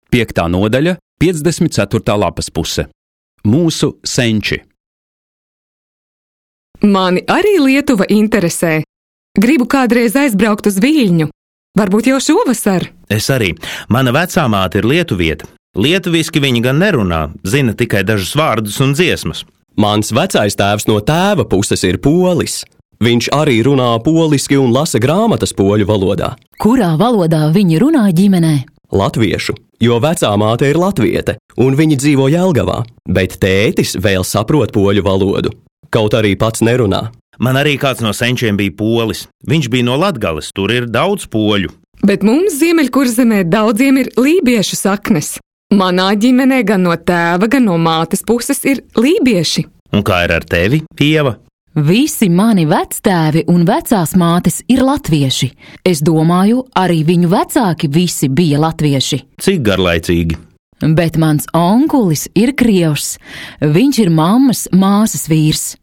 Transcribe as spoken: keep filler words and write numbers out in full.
Piektā nodaļa, piecdesmit ceturtā lapas puse. Mūsu senči. Mani arī Lietuva interesē. Gribu kādreiz aizbraukt uz Viļņu. Varbūt jau šovasar. Es arī. Mana vecā māte ir lietuvieta. Lietuviski viņa gan nerunā, zina tikai dažus vārdus un dziesmas. Mans vecais tēvs no tēva puses ir polis. Viņš arī runā poliski un lasa grāmatas poļu valodā. Kurā valodā viņi runā ģimenē? Latviešu, jo vecā māte ir latviete, un viņi dzīvo Jelgavā, bet tētis vēl saprot poļu valodu. Kaut arī pats nerunā. Man arī kāds no senčiem bija polis. Viņš bija no Latgales, tur ir daudz poļu. Bet mums Ziemeļkurzemē daudziem ir lībiešu saknes. Manā ģimenē gan no tēva, gan no mātes puses ir lībieši. Un kā ir ar tevi, Ieva? Visi mani vectēvi un vecās mātes ir latvieši. Es domāju, arī viņu vecāki visi bija latvieši. Cik garlaicīgi. Bet mans onkulis ir krievs. Viņš ir mammas māsas vīrs.